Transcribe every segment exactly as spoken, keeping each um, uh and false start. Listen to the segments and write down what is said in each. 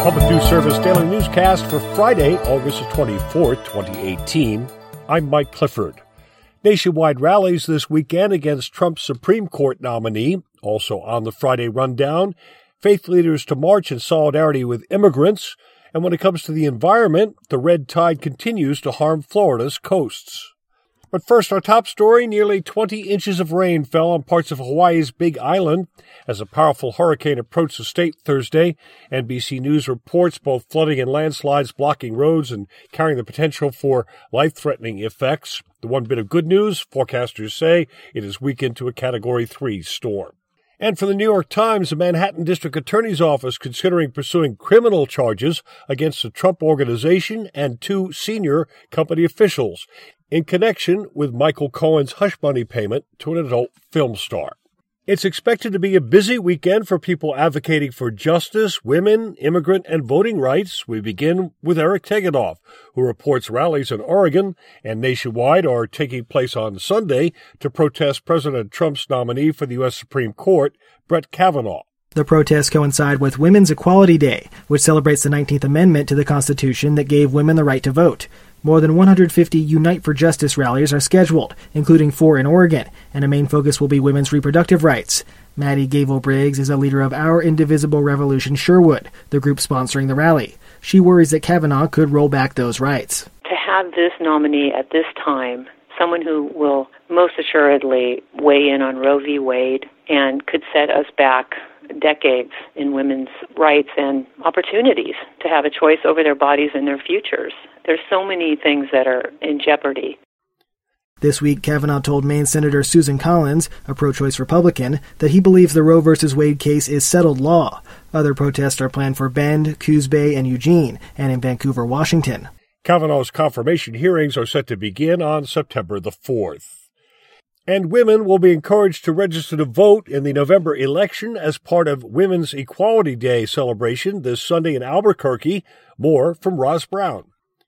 Public News Service Daily Newscast for Friday, August twenty-fourth, twenty eighteen. I'm Mike Clifford. Nationwide rallies this weekend against Trump's Supreme Court nominee. Also on the Friday rundown, faith leaders to march in solidarity with immigrants. And when it comes to the environment, the red tide continues to harm Florida's coasts. But first, our top story, nearly twenty inches of rain fell on parts of Hawaii's Big Island as a powerful hurricane approached the state Thursday. N B C News reports both flooding and landslides blocking roads and carrying the potential for life-threatening effects. The one bit of good news, forecasters say it is weakened to a Category three storm. And for the New York Times, the Manhattan District Attorney's Office considering pursuing criminal charges against the Trump Organization and two senior company officials in connection with Michael Cohen's hush money payment to an adult film star. It's expected to be a busy weekend for people advocating for justice, women, immigrant, and voting rights. We begin with Eric Tegethoff, who reports rallies in Oregon and nationwide are taking place on Sunday to protest President Trump's nominee for the U S Supreme Court, Brett Kavanaugh. The protests coincide with Women's Equality Day, which celebrates the nineteenth Amendment to the Constitution that gave women the right to vote. More than one hundred fifty Unite for Justice rallies are scheduled, including four in Oregon, and a main focus will be women's reproductive rights. Maddie Gavel-Briggs is a leader of Our Indivisible Revolution Sherwood, the group sponsoring the rally. She worries that Kavanaugh could roll back those rights. To have this nominee at this time, someone who will most assuredly weigh in on Roe v. Wade and could set us back decades in women's rights and opportunities to have a choice over their bodies and their futures. There's so many things that are in jeopardy. This week, Kavanaugh told Maine Senator Susan Collins, a pro-choice Republican, that he believes the Roe v. Wade case is settled law. Other protests are planned for Bend, Coos Bay, and Eugene, and in Vancouver, Washington. Kavanaugh's confirmation hearings are set to begin on September the fourth. And women will be encouraged to register to vote in the November election as part of Women's Equality Day celebration this Sunday in Albuquerque. More from Roz Brown.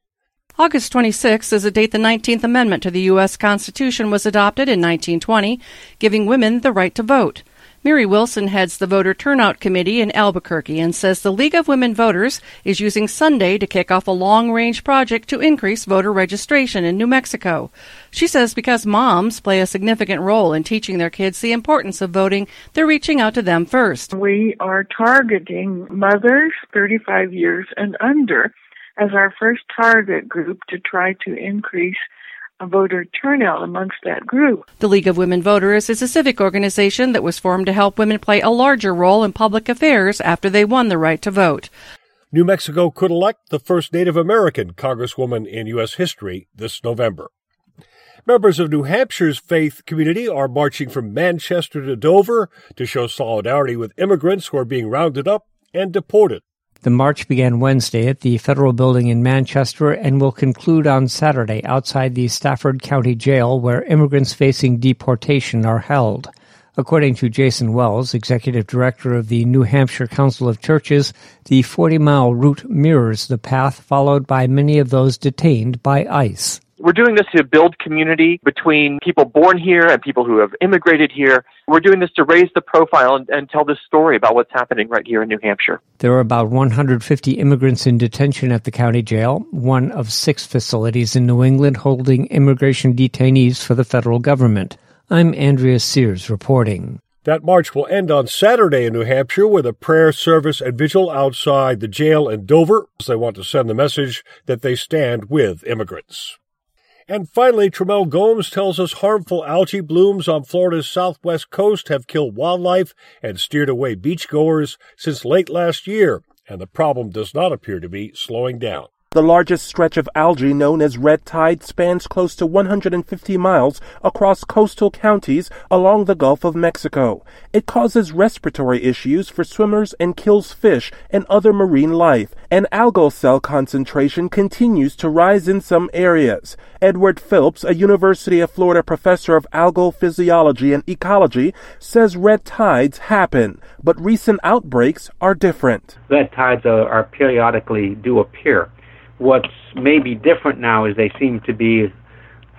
August twenty-sixth is the date the nineteenth Amendment to the U S Constitution was adopted in nineteen twenty, giving women the right to vote. Mary Wilson heads the Voter Turnout Committee in Albuquerque and says the League of Women Voters is using Sunday to kick off a long-range project to increase voter registration in New Mexico. She says because moms play a significant role in teaching their kids the importance of voting, they're reaching out to them first. We are targeting mothers thirty-five years and under as our first target group to try to increase a voter turnout amongst that group. The League of Women Voters is a civic organization that was formed to help women play a larger role in public affairs after they won the right to vote. New Mexico could elect the first Native American congresswoman in U S history this November. Members of New Hampshire's faith community are marching from Manchester to Dover to show solidarity with immigrants who are being rounded up and deported. The march began Wednesday at the Federal Building in Manchester and will conclude on Saturday outside the Stafford County Jail, where immigrants facing deportation are held. According to Jason Wells, executive director of the New Hampshire Council of Churches, the forty-mile route mirrors the path followed by many of those detained by ICE. We're doing this to build community between people born here and people who have immigrated here. We're doing this to raise the profile and, and tell this story about what's happening right here in New Hampshire. There are about one hundred fifty immigrants in detention at the county jail, one of six facilities in New England holding immigration detainees for the federal government. I'm Andrea Sears reporting. That march will end on Saturday in New Hampshire with a prayer service and vigil outside the jail in Dover. They want to send the message that they stand with immigrants. And finally, Tremel Gomes tells us harmful algae blooms on Florida's southwest coast have killed wildlife and steered away beachgoers since late last year, and the problem does not appear to be slowing down. The largest stretch of algae, known as red tide, spans close to one hundred fifty miles across coastal counties along the Gulf of Mexico. It causes respiratory issues for swimmers and kills fish and other marine life, and algal cell concentration continues to rise in some areas. Edward Phillips, a University of Florida professor of algal physiology and ecology, says red tides happen, but recent outbreaks are different. Red tides are, are periodically do appear. What's maybe different now is they seem to be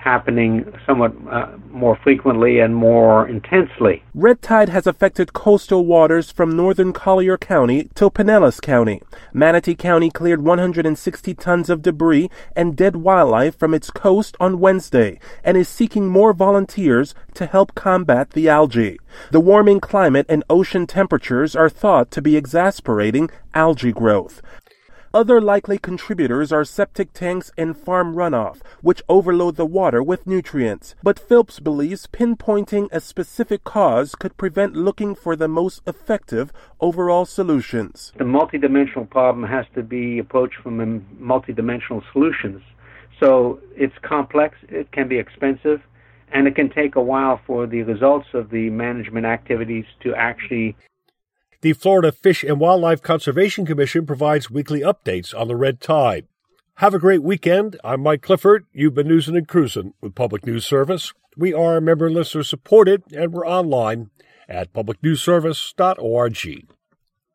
happening somewhat uh, more frequently and more intensely. Red tide has affected coastal waters from northern Collier County to Pinellas County. Manatee County cleared one hundred sixty tons of debris and dead wildlife from its coast on Wednesday and is seeking more volunteers to help combat the algae. The warming climate and ocean temperatures are thought to be exasperating algae growth. Other likely contributors are septic tanks and farm runoff, which overload the water with nutrients. But Phelps believes pinpointing a specific cause could prevent looking for the most effective overall solutions. The multidimensional problem has to be approached from multidimensional solutions. So it's complex, it can be expensive, and it can take a while for the results of the management activities to actually. The Florida Fish and Wildlife Conservation Commission provides weekly updates on the red tide. Have a great weekend. I'm Mike Clifford. You've been Newsin' and Cruisin' with Public News Service. We are member and listener supported, and we're online at public news service dot org.